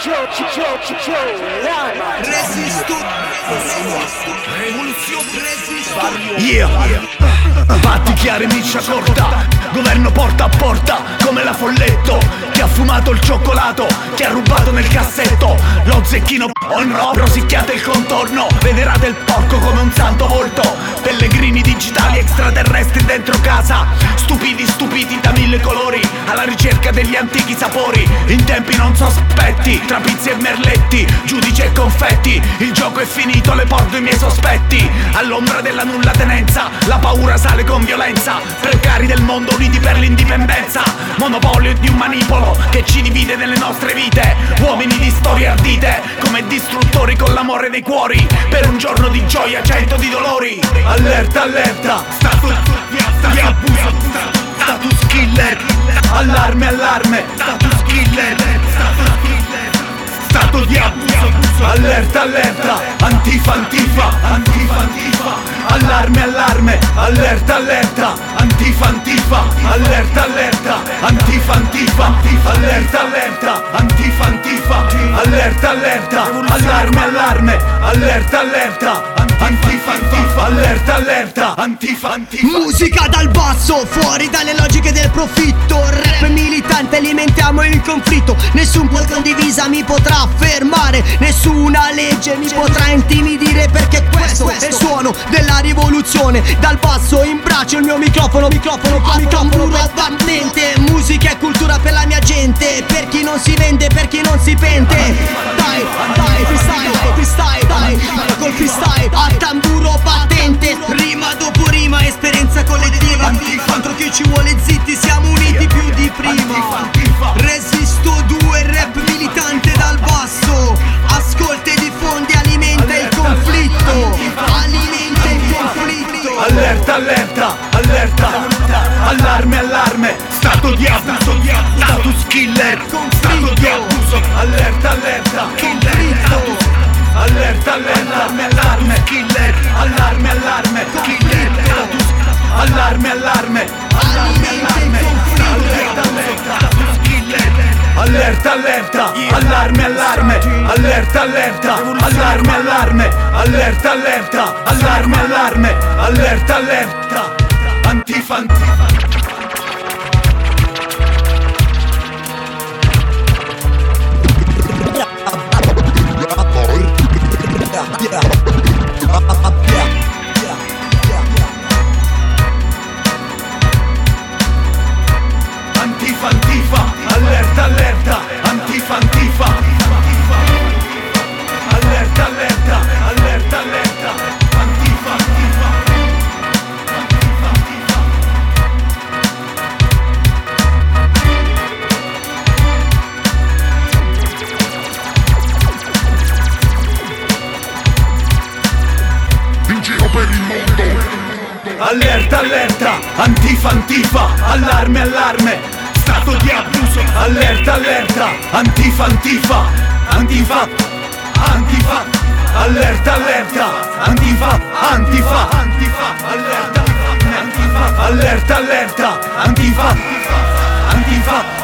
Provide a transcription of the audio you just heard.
Resisto. Yeah. Patti chiari, miccia corta, governo porta a porta come la Folletto. Chi ha fumato il cioccolato, chi ha rubato nel cassetto lo zecchino no, rosicchiate il contorno, vederate il porco come un santo volto. Pellegrini digitali extraterrestri dentro casa, stupidi da mille colori, alla ricerca degli antichi sapori, in tempi non sospetti, tra pizze e merletti, giudici e confetti. Il gioco è finito, le porto i miei sospetti. All'ombra della nulla tenenza, la paura sale con violenza. Precari del mondo uniti per l'indipendenza, monopolio di un manipolo che ci divide nelle nostre vite. Uomini di storie ardite, come distruttori con l'amore dei cuori, per un giorno di gioia, 100 di dolori. Allerta, allerta, status di abuso, status killer. Allarme, allarme, status killer, stato di abuso. Allerta, allerta, antifa, antifa, antifa, antifa. Allarme, allarme, allerta, allerta, antifa, antifa. Allerta, allerta, antifa, antifa, antifa. Allerta, allerta, antifa, antifa. Allerta, allerta, allarme, allarme, allerta, allerta, antifa, antifa. Allerta, allerta, antifa, antifa. Musica dal basso, fuori dalle logiche del profitto. Rap militante, alimentiamo il conflitto. Nessun qual condivisa mi potrà fermare, nessuna legge mi potrà intimidire, perché questo è il suono della rivoluzione. Dal basso in braccio il mio microfono tamburo battente. Musica e cultura per la mia gente, per chi non si vende, per chi non si pente. Dai, dai, freestyle, dai, col freestyle a tamburo battente. Rima dopo rima, esperienza collettiva. Contro chi ci vuole zitti, siamo uniti più di prima. Resisto 2, rap militante dal basso. Ascolta e diffondi, alimenta il conflitto. Alimenta il conflitto. Allerta, allerta, allerta, allarme, allarme, stato di abuso, status killer, stato di abuso. Allerta, allerta, conflitto. Allerta, allerta, allarme, killer. Allarme, allarme, killer, status. Allarme, allarme, allarme, allarme, allerta, allerta, status killer. Allerta, allerta, allarme, allarme, allerta, allerta, allarme, allarme, allerta, allerta, allarme, allarme, allerta, allerta, antifa, antifa. Antifa, antifa, allerta, allerta, antifa, antifa. Allerta, allerta, allerta, allerta, antifa, antifa. Antifa, antifa. In giro per il mondo. Allerta, allerta, antifa, antifa, allarme, allarme, stato di abuso. Allerta, allerta, antifa, antifa, antifa, antifa. Allerta, allerta, antifa, antifa, antifa. Allerta, antifa, allerta, allerta, antifa, antifa.